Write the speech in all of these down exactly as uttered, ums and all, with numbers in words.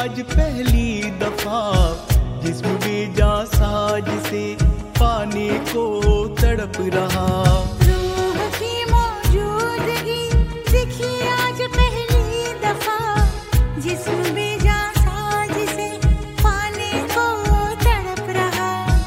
आज पहली दफा जिस्म बेजा साज से पाने को तड़प रहा। रूह की मौजूदगी दिखी आज पहली दफा जिस्म बेजा साज से पाने को तड़प रहा।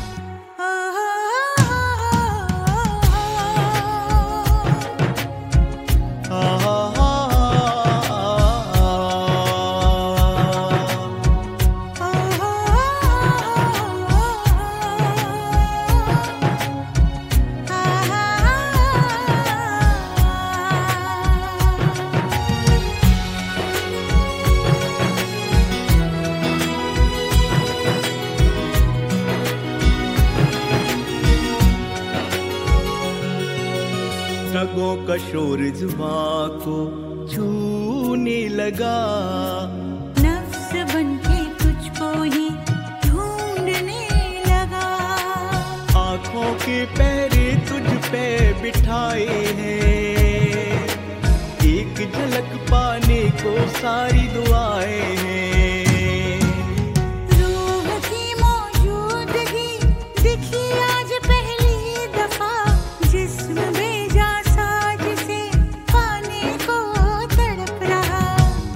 रगों का शोर जुबां को छूने लगा। नफ्स बनके तुझको ही ढूंढने लगा। आँखों के पहरे तुझ पे बिठाए हैं, एक झलक पाने को सारी दुआएं हैं। रूह की मौजूदगी दिखी आज पहली दफा जिस्म बेजा साज से पाने को तड़प रहा।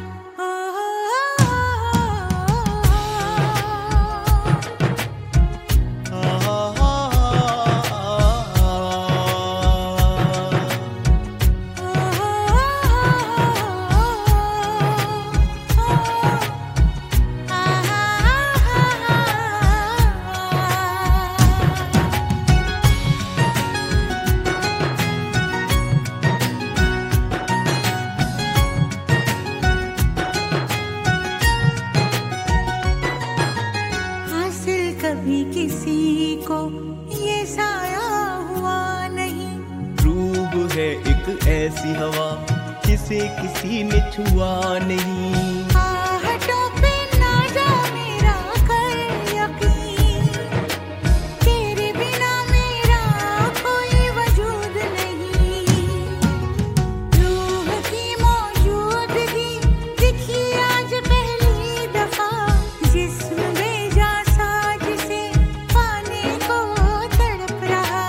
हासिल कभी किसी को ये साया हुआ नहीं। रूह है एक ऐसी हवा जिसे किसी ने छुआ नहीं। आहटों पे ना जा मेरा कर यकीन, तेरे बिना मेरा कोई वजूद नहीं। रूह की मौजूदगी दिखी आज पहली दफा जिस्म बेजा साज से पाने को तड़प रहा।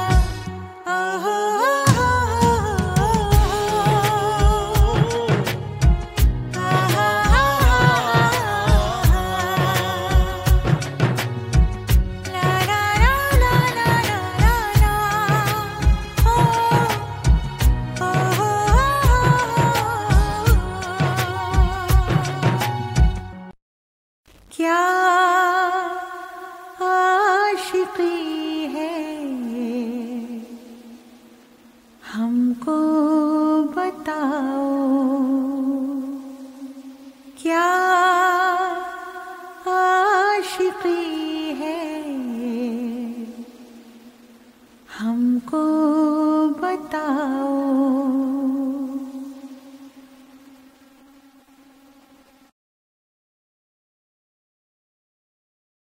क्या आशिकी है हमको बताओ, क्या आशिकी है हमको बताओ।